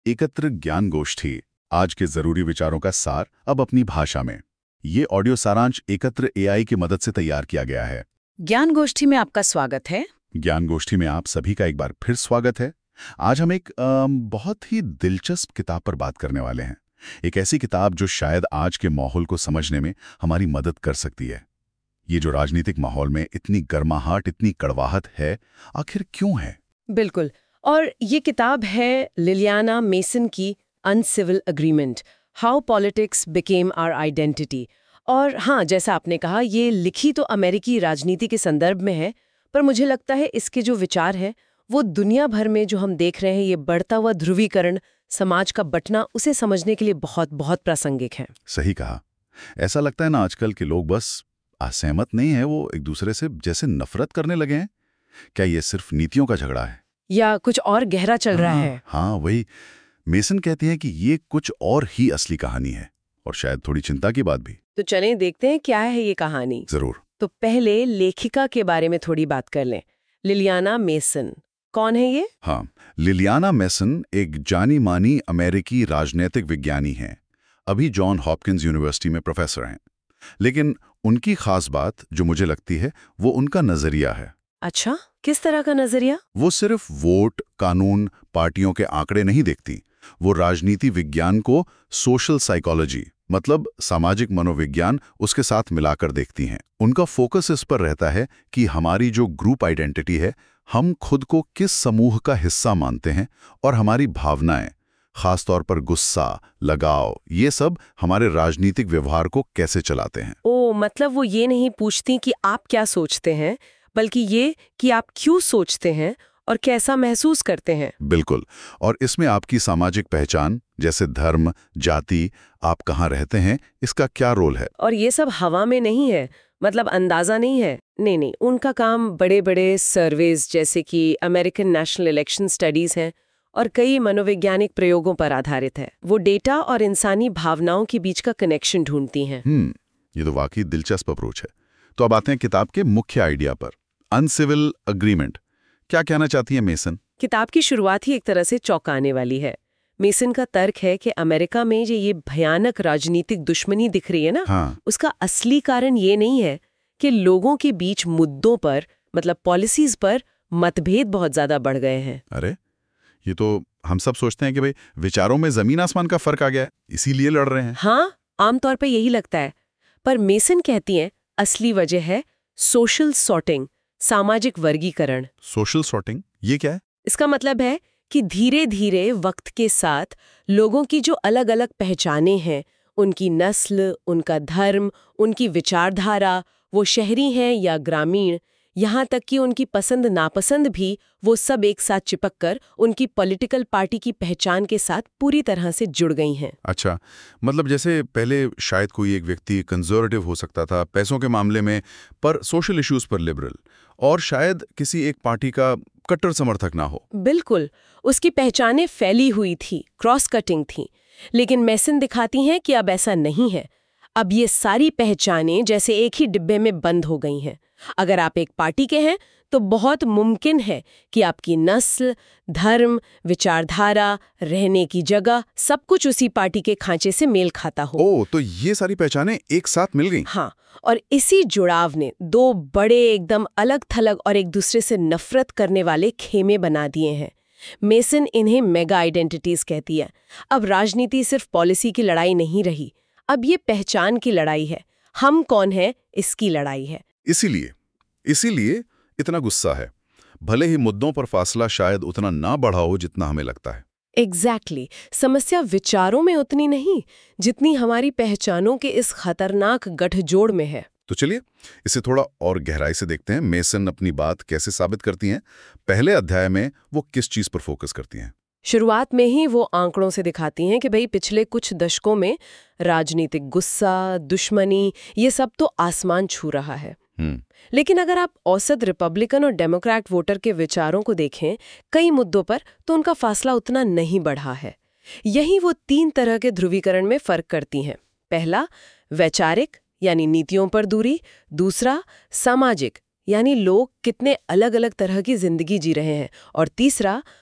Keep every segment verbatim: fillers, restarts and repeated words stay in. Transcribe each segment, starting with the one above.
एकत्र ज्ञान गोष्ठी, आज के जरूरी विचारों का सार अब अपनी भाषा में। ये ऑडियो सारांश एकत्र एआई की मदद से तैयार किया गया है। ज्ञान गोष्ठी में आपका स्वागत है। ज्ञान गोष्ठी में आप सभी का एक बार फिर स्वागत है। आज हम एक अम, बहुत ही दिलचस्प किताब पर बात करने वाले हैं। एक ऐसी किताब जो शायद आज के माहौल को समझने में हमारी मदद कर सकती है। ये जो राजनीतिक माहौल में इतनी गर्माहट, इतनी कड़वाहट है, आखिर क्यों है? बिल्कुल। और ये किताब है लिलियाना मेसन की uncivil agreement, how politics became our identity. और हाँ, जैसा आपने कहा, ये लिखी तो अमेरिकी राजनीति के संदर्भ में है, पर मुझे लगता है इसके जो विचार है वो दुनिया भर में जो हम देख रहे हैं, ये बढ़ता हुआ ध्रुवीकरण, समाज का बंटना, उसे समझने के लिए बहुत बहुत प्रासंगिक है। सही कहा। ऐसा लगता है ना आजकल के लोग बस असहमत नहीं है, वो एक दूसरे से जैसे नफरत करने लगे हैं। क्या ये सिर्फ नीतियों का झगड़ा है या कुछ और गहरा चल रहा हाँ, है? हाँ, वही मेसन कहती है कि ये कुछ और ही असली कहानी है, और शायद थोड़ी चिंता की बात भी। तो चलें देखते हैं क्या है ये कहानी। जरूर। तो पहले लेखिका के बारे में थोड़ी बात कर लें। लिलियाना मेसन कौन है ये? हाँ, लिलियाना मेसन एक जानी मानी अमेरिकी राजनैतिक विज्ञानी हैं। अभी जॉन हॉपकिंस यूनिवर्सिटी में प्रोफेसर हैं। लेकिन उनकी खास बात जो मुझे लगती है वो उनका नजरिया है। अच्छा, किस तरह का नजरिया? वो सिर्फ वोट, कानून, पार्टियों के आंकड़े नहीं देखती। वो राजनीति विज्ञान को सोशल साइकोलॉजी, मतलब सामाजिक मनोविज्ञान, उसके साथ मिलाकर देखती हैं। उनका फोकस इस पर रहता है कि हमारी जो ग्रुप आइडेंटिटी है, हम खुद को किस समूह का हिस्सा मानते हैं, और हमारी भावनाएं, खासतौर पर गुस्सा, लगाव, ये सब हमारे राजनीतिक व्यवहार को कैसे चलाते हैं। ओ, मतलब वो ये नहीं पूछती कि आप क्या सोचते हैं, बल्कि ये कि आप क्यों सोचते हैं और कैसा महसूस करते हैं। बिल्कुल। और इसमें आपकी सामाजिक पहचान, जैसे धर्म, जाति, आप कहाँ रहते हैं, इसका क्या रोल है। और ये सब हवा में नहीं है, मतलब अंदाजा नहीं है। नहीं नहीं, उनका काम बड़े बड़े सर्वेज जैसे कि अमेरिकन नेशनल इलेक्शन स्टडीज हैं और कई मनोवैज्ञानिक प्रयोगों पर आधारित है। वो डेटा और इंसानी भावनाओं के बीच का कनेक्शन ढूंढती हैं। हम्म ये तो वाकई दिलचस्प अप्रोच है। तो अब आते हैं किताब के मुख्य आइडिया पर, अनसिविल अग्रीमेंट। क्या कहना चाहती है मेसन? किताब की शुरुआत ही एक तरह से चौंकाने वाली है। मेसन का तर्क है कि अमेरिका में जो ये भयानक राजनीतिक दुश्मनी दिख रही है ना, हाँ। उसका असली कारण ये नहीं है कि लोगों के बीच मुद्दों पर, मतलब पॉलिसीज पर मतभेद बहुत ज्यादा बढ़ गए हैं। अरे, ये तो हम सब सोचते हैं कि भाई विचारों में जमीन आसमान का फर्क आ गया है, इसीलिए लड़ रहे हैं। हाँ, आमतौर पर यही लगता है, पर मेसन कहती हैं असली वजह है सोशल सॉर्टिंग, सामाजिक वर्गीकरण। सोशल सॉर्टिंग, ये क्या है? इसका मतलब है कि धीरे धीरे वक्त के साथ लोगों की जो अलग अलग पहचानें हैं, उनकी नस्ल, उनका धर्म, उनकी विचारधारा, वो शहरी हैं या ग्रामीण, यहाँ तक कि उनकी पसंद नापसंद भी, वो सब एक साथ चिपक कर उनकी पॉलिटिकल पार्टी की पहचान के साथ पूरी तरह से जुड़ गई हैं। अच्छा, मतलब जैसे पहले शायद कोई एक व्यक्ति कंजर्वेटिव हो सकता था पैसों के मामले में, पर सोशल इश्यूज पर लिबरल, और शायद किसी एक पार्टी का कट्टर समर्थक ना हो। बिल्कुल, उसकी पहचानें फैली हुई थी, क्रॉस कटिंग थी। लेकिन मेसन दिखाती हैं कि अब ऐसा नहीं है। अब ये सारी पहचानें जैसे एक ही डिब्बे में बंद हो गई हैं। अगर आप एक पार्टी के हैं तो बहुत मुमकिन है कि आपकी नस्ल, धर्म, विचारधारा, रहने की जगह, सब कुछ उसी पार्टी के खांचे से मेल खाता हो। ओह, तो ये सारी पहचानें एक साथ मिल गई। हाँ, और इसी जुड़ाव ने दो बड़े एकदम अलग थलग और एक दूसरे से नफरत करने वाले खेमे बना दिए हैं। मेसन इन्हें मेगा आइडेंटिटीज कहती है। अब राजनीति सिर्फ पॉलिसी की लड़ाई नहीं रही, अब ये पहचान की लड़ाई है। हम कौन है, इसकी लड़ाई है। इसीलिए इसीलिए इतना गुस्सा है, भले ही मुद्दों पर फासला शायद उतना ना बढ़ा हो जितना हमें लगता है। Exactly exactly. समस्या विचारों में उतनी नहीं जितनी हमारी पहचानों के इस खतरनाक गठजोड़ में है। तो चलिए इसे थोड़ा और गहराई से देखते हैं। मेसन अपनी बात कैसे साबित करती हैं? पहले अध्याय में वो किस चीज पर फोकस करती हैं? शुरुआत में ही वो आंकड़ों से दिखाती हैं कि भाई पिछले कुछ दशकों में राजनीतिक गुस्सा, दुश्मनी, ये सब तो आसमान छू रहा है। लेकिन अगर आप औसत रिपब्लिकन और डेमोक्रेट वोटर के विचारों को देखें कई मुद्दों पर, तो उनका फासला उतना नहीं बढ़ा है। यही वो तीन तरह के ध्रुवीकरण में फर्क करती हैं। पहला, वैचारिक यानी नीतियों पर दूरी। दूसरा, सामाजिक यानी लोग कितने अलग अलग तरह की जिंदगी जी रहे हैं। और तीसरा,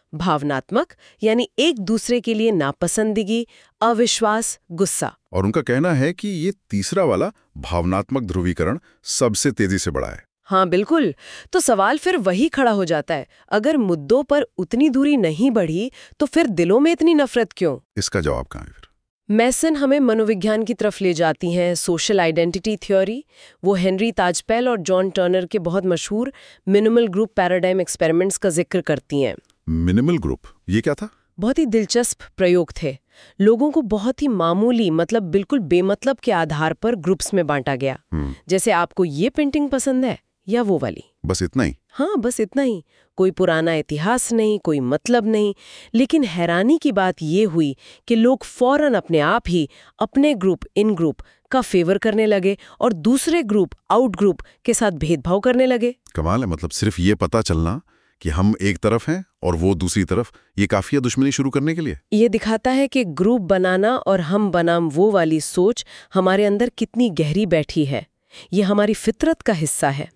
भावनात्मक यानी एक दूसरे के लिए नापसंदगी, अविश्वास, गुस्सा। और उनका कहना है कि ये तीसरा वाला भावनात्मक ध्रुवीकरण सबसे तेजी से बढ़ा है। हाँ बिल्कुल। तो सवाल फिर वही खड़ा हो जाता है, अगर मुद्दों पर उतनी दूरी नहीं बढ़ी तो फिर दिलों में इतनी नफरत क्यों? इसका जवाब कहाँ है फिर? मैसन हमें मनोविज्ञान की तरफ ले जाती हैं, सोशल आइडेंटिटी थ्योरी। वो हेनरी ताजपेल और जॉन टर्नर के बहुत मशहूर मिनिमल ग्रुप पैराडाइम एक्सपेरिमेंट्स का जिक्र करती हैं। मिनिमल ग्रुप, ये क्या था? बहुत ही दिलचस्प प्रयोग थे। लोगों को बहुत ही मामूली, मतलब बिल्कुल बेमतलब के आधार पर ग्रुप्स में बांटा गया। जैसे आपको ये पेंटिंग पसंद है या वो वाली, बस इतना ही। हाँ बस इतना ही, कोई पुराना इतिहास नहीं, कोई मतलब नहीं। लेकिन हैरानी की बात ये हुई कि लोग फौरन अपने आप ही अपने ग्रुप इन ग्रुप का फेवर करने लगे और दूसरे ग्रुप आउट ग्रुप के साथ भेदभाव करने लगे। कमाल है, मतलब सिर्फ ये पता चलना कि हम एक तरफ हैं और वो दूसरी तरफ, ये काफी है दुश्मनी शुरू करने के लिए। ये दिखाता है कि ग्रुप बनाना और हम बनाम वो वाली सोच हमारे अंदर कितनी गहरी बैठी है। ये हमारी फितरत का हिस्सा है।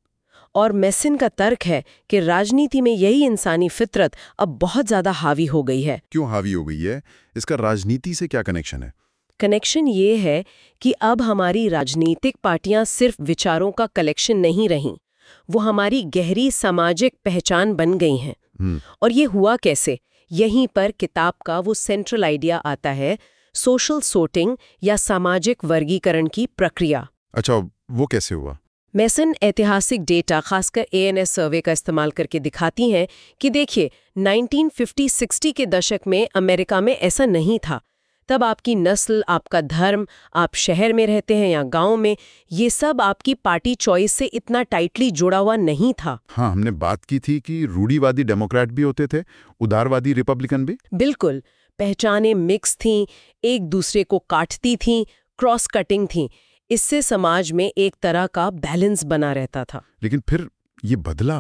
और मेसिन का तर्क है कि राजनीति में यही इंसानी फितरत अब बहुत ज्यादा हावी हो गई है। क्यों हावी हो गई है? इसका राजनीति से क्या कनेक्शन है? कनेक्शन ये है कि अब हमारी राजनीतिक पार्टियां सिर्फ विचारों का कलेक्शन नहीं रहीं, वो हमारी गहरी सामाजिक पहचान बन गई हैं। और ये हुआ कैसे? यहीं पर किताब का वो सेंट्रल आइडिया आता है, सोशल सोर्टिंग या सामाजिक वर्गीकरण की प्रक्रिया। अच्छा, वो कैसे हुआ? मेसन ऐतिहासिक डेटा, खासकर ए एन एस सर्वे का इस्तेमाल करके दिखाती हैं कि देखिए नाइनटीन फिफ्टी सिक्सटी के दशक में अमेरिका में ऐसा नहीं था। तब आपकी नस्ल, आपका धर्म, आप शहर में रहते हैं या गांव में, ये सब आपकी पार्टी चॉइस से इतना टाइटली जुड़ा हुआ नहीं था। हाँ, हमने बात की थी कि रूढ़िवादी डेमोक्रेट भी होते थे, उदारवादी रिपब्लिकन भी। बिल्कुल, पहचानें मिक्स थीं, एक दूसरे को काटती थीं, क्रॉस कटिंग थीं। इससे समाज में एक तरह का बैलेंस बना रहता था। लेकिन फिर ये बदला।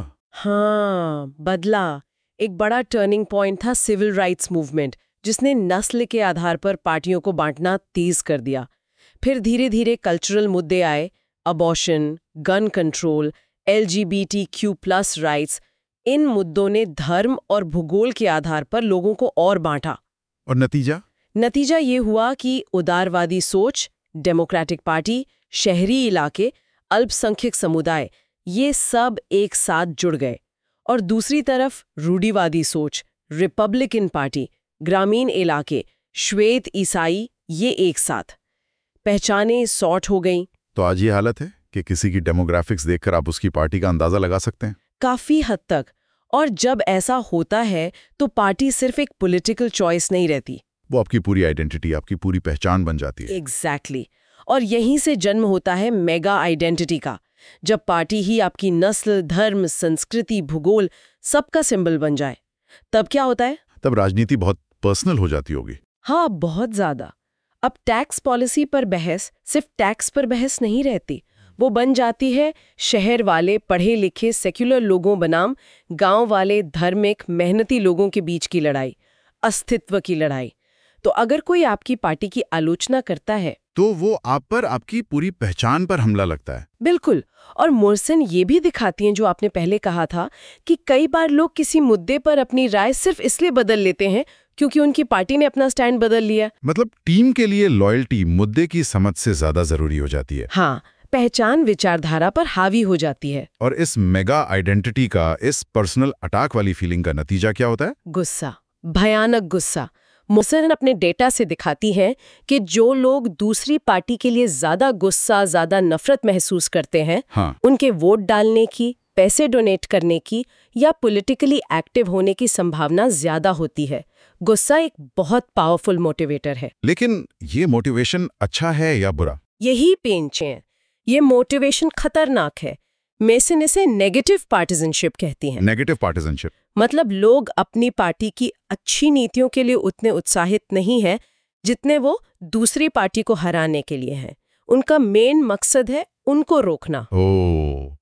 हाँ, बदला। एक बड़ा टर्निंग पॉइंट था सिविल राइट्स मूवमेंट, जिसने नस्ल के आधार पर पार्टियों को बांटना तेज कर दिया। फिर धीरे धीरे कल्चरल मुद्दे आए, abortion, gun control, L G B T Q plus rights. इन मुद्दों ने धर्म और भूगोल के आधार पर लोगों को और बांटा। और नतीजा? नतीजा ये हुआ कि उदारवादी सोच, डेमोक्रेटिक पार्टी, शहरी इलाके, अल्पसंख्यक समुदाय, ये सब एक साथ जुड़ गए। और दूसरी तरफ रूढ़िवादी सोच, रिपब्लिकन पार्टी, ग्रामीण इलाके, श्वेत ईसाई, ये एक साथ। पहचानें सॉर्ट हो गईं। तो आज ये हालत है कि किसी की डेमोग्राफिक्स देखकर आप उसकी पार्टी का अंदाजा लगा सकते हैं। काफी हद तक। और जब ऐसा होता है तो पार्टी सिर्फ एक पॉलिटिकल चॉइस नहीं रहती, वो आपकी पूरी आइडेंटिटी, आपकी पूरी पहचान बन जाती है। Exactly exactly. और यहीं से जन्म होता है मेगा आइडेंटिटी का। जब पार्टी ही आपकी नस्ल, धर्म, संस्कृति, भूगोल सबका सिंबल बन जाए, तब क्या होता है? तब राजनीति बहुत पर्सनल हो जाती होगी। हाँ, बहुत ज्यादा। अब टैक्स पॉलिसी पर बहस सिर्फ टैक्स पर बहस नहीं रहती, वो बन जाती है शहर वाले पढ़े लिखे सेक्युलर लोगों बनाम गांव वाले धार्मिक मेहनती लोगों के बीच की लड़ाई, अस्तित्व की लड़ाई। तो अगर कोई आपकी पार्टी की आलोचना करता है तो वो आप पर, आपकी पूरी पहचान पर हमला लगता है। बिल्कुल। और मोर्सन ये भी दिखाती हैं, जो आपने पहले कहा था, कि कई बार लोग किसी मुद्दे पर अपनी राय सिर्फ इसलिए बदल लेते हैं क्योंकि उनकी पार्टी ने अपना स्टैंड बदल लिया। मतलब टीम के लिए लॉयल्टी मुद्दे की समझ से ज्यादा जरूरी हो जाती है। हाँ, पहचान विचारधारा पर हावी हो जाती है। और इस मेगा आइडेंटिटी का, इस पर्सनल अटैक वाली फीलिंग का नतीजा क्या होता है? गुस्सा, भयानक गुस्सा। मोर्सन अपने डेटा से दिखाती है कि जो लोग दूसरी पार्टी के लिए ज्यादा गुस्सा, ज्यादा नफरत महसूस करते हैं, हाँ। उनके वोट डालने की, पैसे डोनेट करने की या पॉलिटिकली एक्टिव होने की संभावना ज्यादा होती है। गुस्सा एक बहुत पावरफुल मोटिवेटर है। लेकिन ये मोटिवेशन अच्छा है या बुरा? यही पेंच है। ये मोटिवेशन खतरनाक है। मेसन इसे नेगेटिव पार्टिजनशिप कहती हैं। नेगेटिव पार्टिजनशिप मतलब लोग अपनी पार्टी की अच्छी नीतियों के लिए उतने उत्साहित नहीं हैं जितने वो दूसरी पार्टी को हराने के लिए हैं। उनका मेन मकसद है उनको रोकना। ओह,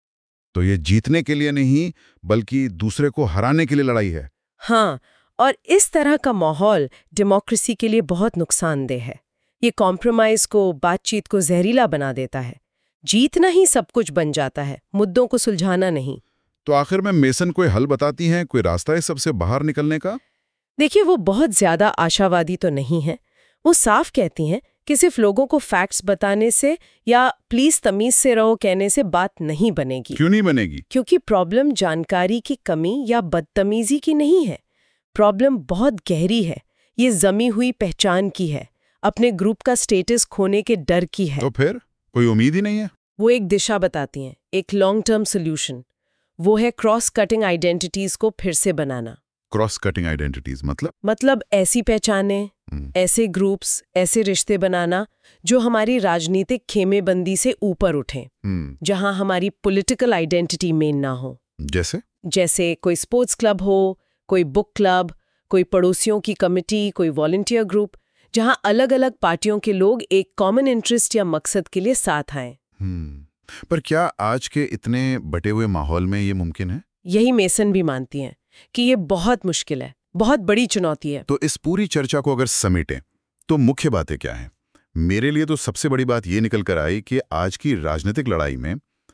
तो ये जीतने के लिए नहीं बल्कि दूसरे को हराने के लिए लड़ाई है। हाँ, और इस तरह का माहौल डेमोक्रेसी के लिए बहुत नुकसानदेह है। ये कॉम्प्रोमाइज को, बातचीत को जहरीला बना देता है। जीतना ही सब कुछ बन जाता है, मुद्दों को सुलझाना नहीं। तो आखिर में मेसन कोई हल बताती हैं, कोई रास्ता है सबसे बाहर निकलने का? देखिए, वो बहुत ज्यादा आशावादी तो नहीं है। वो साफ कहती हैं कि सिर्फ लोगों को फैक्ट्स बताने से या प्लीज तमीज से रहो कहने से बात नहीं बनेगी। क्यों नहीं बनेगी? क्योंकि प्रॉब्लम जानकारी की कमी या बदतमीजी की नहीं है। प्रॉब्लम बहुत गहरी है, ये जमी हुई पहचान की है, अपने ग्रुप का स्टेटस खोने के डर की है। तो फिर कोई उम्मीद ही नहीं है? वो एक दिशा बताती हैं, एक लॉन्ग टर्म सोल्यूशन। वो है क्रॉस कटिंग आइडेंटिटीज को फिर से बनाना। क्रॉस कटिंग आइडेंटिटीज मतलब? मतलब ऐसी पहचानें, ऐसे ग्रुप्स, ऐसे रिश्ते बनाना जो हमारी राजनीतिक खेमेबंदी से ऊपर उठें, जहां हमारी पॉलिटिकल आइडेंटिटी मेन ना हो। जैसे? जैसे कोई स्पोर्ट्स क्लब हो, कोई बुक क्लब, कोई पड़ोसियों की कमिटी, कोई वॉलंटियर ग्रुप, जहां अलग अलग पार्टियों के लोग एक कॉमन इंटरेस्ट या मकसद के लिए साथ आएं। पर क्या आज के इतने बटे हुए माहौल में ये मुमकिन है? यही मेसन भी मानती हैं कि ये बहुत मुश्किल है, बहुत बड़ी चुनौती है। तो इस पूरी चर्चा को अगर समेटें तो मुख्य बातें क्या हैं? मेरे लिए तो सबसे बड़ी बात ये निकल कर आई कि आज की राजनीतिक लड़ाई में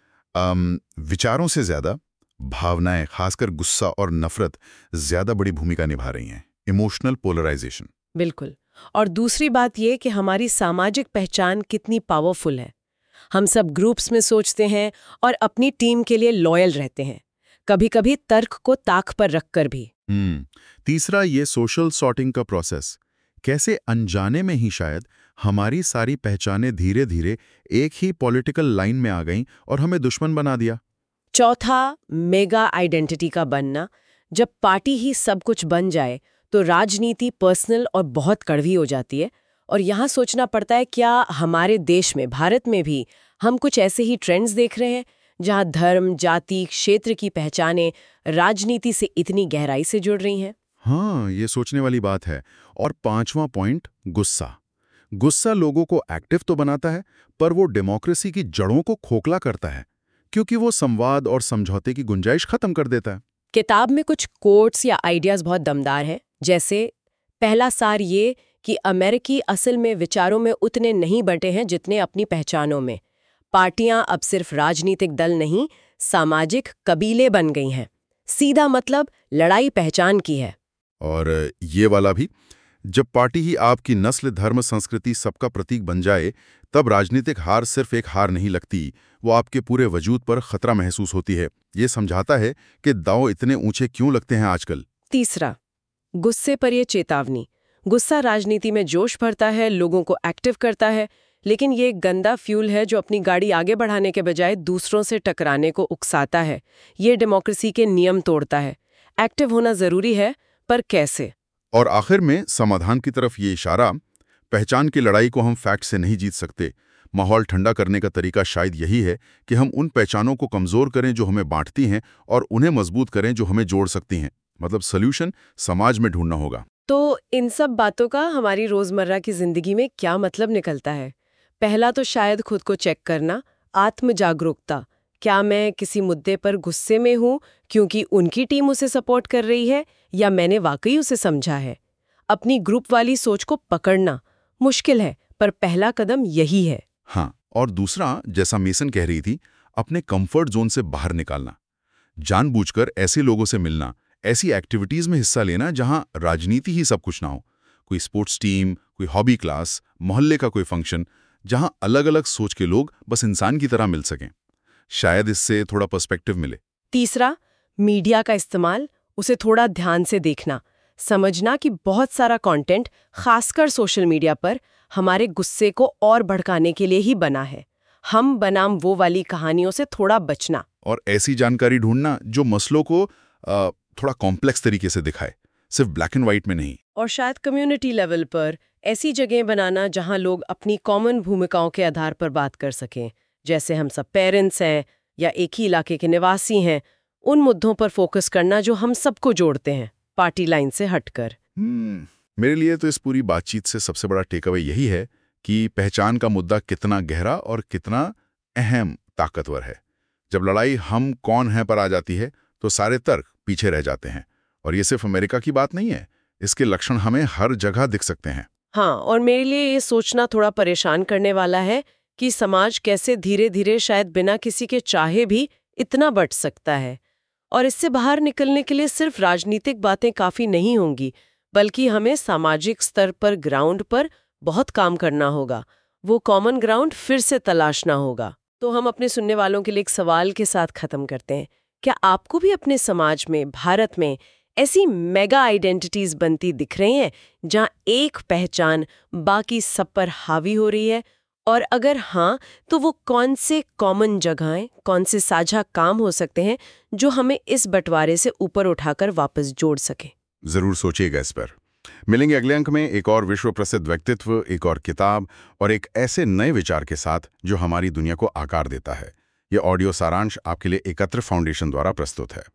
आम, विचारों से ज्यादा भावनाएं, खासकर गुस्सा और नफरत ज्यादा बड़ी भूमिका निभा रही हैं। Emotional polarisation. बिल्कुल। और दूसरी बात ये कि हमारी सामाजिक पहचान कितनी पावरफुल है। हम सब ग्रुप्स में सोचते हैं और अपनी टीम के लिए लॉयल रहते हैं, कभी कभी तर्क को ताक पर रखकर भी। हम्म तीसरा, ये सोशल सॉर्टिंग का प्रोसेस, कैसे अनजाने में ही शायद हमारी सारी पहचानें धीरे धीरे एक ही पॉलिटिकल लाइन में आ गईं और हमें दुश्मन बना दिया। चौथा, मेगा आइडेंटिटी का बनना। जब पार्टी ही सब कुछ बन जाए तो राजनीति पर्सनल और बहुत कड़वी हो जाती है। और यहाँ सोचना पड़ता है, क्या हमारे देश में, भारत में भी हम कुछ ऐसे ही ट्रेंड्स देख रहे हैं जहाँ धर्म, जाति, क्षेत्र की पहचानें राजनीति से इतनी गहराई से जुड़ रही हैं? हाँ, ये सोचने वाली बात है। और पांचवा पॉइंट, गुस्सा। गुस्सा लोगों को एक्टिव तो बनाता है, पर वो डेमोक्रेसी की जड़ों को खोखला करता है, क्योंकि वो संवाद और समझौते की गुंजाइश खत्म कर देता है। किताब में कुछ कोट्स या आइडियाज बहुत दमदार हैं, जैसे पहला सार ये कि अमेरिकी असल में विचारों में उतने नहीं बंटे हैं जितने अपनी पहचानों में। पार्टियां अब सिर्फ राजनीतिक दल नहीं, सामाजिक कबीले बन गई हैं। सीधा मतलब लड़ाई पहचान की है। और ये वाला भी, जब पार्टी ही आपकी नस्ल, धर्म, संस्कृति सबका प्रतीक बन जाए, तब राजनीतिक हार सिर्फ एक हार नहीं लगती, वो आपके पूरे वजूद पर खतरा महसूस होती है। ये समझाता है कि दांव इतने ऊंचे क्यों लगते हैं आजकल। तीसरा, गुस्से पर यह चेतावनी। गुस्सा राजनीति में जोश भरता है, लोगों को एक्टिव करता है, लेकिन ये एक गंदा फ्यूल है जो अपनी गाड़ी आगे बढ़ाने के बजाय दूसरों से टकराने को उकसाता है। ये डेमोक्रेसी के नियम तोड़ता है। एक्टिव होना जरूरी है, पर कैसे? और आखिर में समाधान की तरफ ये इशारा, पहचान की लड़ाई को हम फैक्ट से नहीं जीत सकते। माहौल ठंडा करने का तरीका शायद यही है कि हम उन पहचानों को कमजोर करें जो हमें बांटती हैं और उन्हें मजबूत करें जो हमें जोड़ सकती हैं। मतलब सॉल्यूशन समाज में ढूंढना होगा। तो इन सब बातों का हमारी रोजमर्रा की जिंदगी में क्या मतलब निकलता है? पहला तो शायद खुद को चेक करना, आत्म जागरूकता। क्या मैं किसी मुद्दे पर गुस्से में हूं क्योंकि उनकी टीम उसे सपोर्ट कर रही है, या मैंने वाकई उसे समझा है? अपनी ग्रुप वाली सोच को पकड़ना मुश्किल है, पर पहला कदम यही है। हाँ, और दूसरा, जैसा मेसन कह रही थी, अपने कंफर्ट जोन से बाहर निकालना। जानबूझकर ऐसे लोगों से मिलना, ऐसी एक्टिविटीज में हिस्सा लेना जहां राजनीति ही सब कुछ ना हो। कोई स्पोर्ट्स टीम, कोई हॉबी क्लास, मोहल्ले का कोई फंक्शन, जहां अलग अलग सोच के लोग बस इंसान की तरह मिल सकें। शायद इससे थोड़ा पर्सपेक्टिव मिले। तीसरा, मीडिया का इस्तेमाल, उसे थोड़ा ध्यान से देखना, समझना कि बहुत सारा कंटेंट, खासकर सोशल मीडिया पर, हमारे गुस्से को और भड़काने के लिए ही बना है। हम बनाम वो वाली कहानियों से थोड़ा बचना। और ऐसी जानकारी ढूंढना जो मसलों को आ, थोड़ा कॉम्प्लेक्स तरीके से दिखाए, सिर्फ ब्लैक एंड व्हाइट में नहीं। और शायद कम्युनिटी लेवल पर ऐसी जगह बनाना जहां लोग अपनी कॉमन भूमिकाओं के आधार पर बात कर सकें, जैसे हम सब पेरेंट्स हैं या एक ही इलाके के निवासी हैं। उन मुद्दों पर फोकस करना जो हम सबको जोड़ते हैं, पार्टी लाइन से हटकर। hmm, मेरे लिए तो इस पूरी बातचीत से सबसे बड़ा टेकअवे यही है कि पहचान का मुद्दा कितना गहरा और कितना अहम, ताकतवर है। जब लड़ाई हम कौन हैं पर आ जाती है तो सारे तर्क पीछे रह जाते हैं। और ये सिर्फ अमेरिका की बात नहीं है, इसके लक्षण हमें हर जगह दिख सकते हैं। हाँ, और मेरे लिए ये सोचना थोड़ा परेशान करने वाला है कि समाज कैसे धीरे धीरे, शायद बिना किसी के चाहे भी, इतना बढ़ सकता है। और इससे बाहर निकलने के लिए सिर्फ राजनीतिक बातें काफी नहीं होंगी, बल्कि हमें सामाजिक स्तर पर ग्राउंड पर बहुत काम करना होगा। वो कॉमन ग्राउंड फिर से तलाशना होगा। तो हम अपने सुनने वालों के लिए एक सवाल के साथ खत्म करते हैं। क्या आपको भी अपने समाज में, भारत में ऐसी मेगा आइडेंटिटीज बनती दिख रही हैं जहां एक पहचान बाकी सब पर हावी हो रही है? और अगर हाँ, तो वो कौन से कॉमन जगहें, कौन से साझा काम हो सकते हैं जो हमें इस बंटवारे से ऊपर उठाकर वापस जोड़ सके? जरूर सोचिएगा इस पर। मिलेंगे अगले अंक में एक और विश्व प्रसिद्ध व्यक्तित्व, एक और किताब और एक ऐसे नए विचार के साथ जो हमारी दुनिया को आकार देता है। यह ऑडियो सारांश आपके लिए एकत्र फाउंडेशन द्वारा प्रस्तुत है।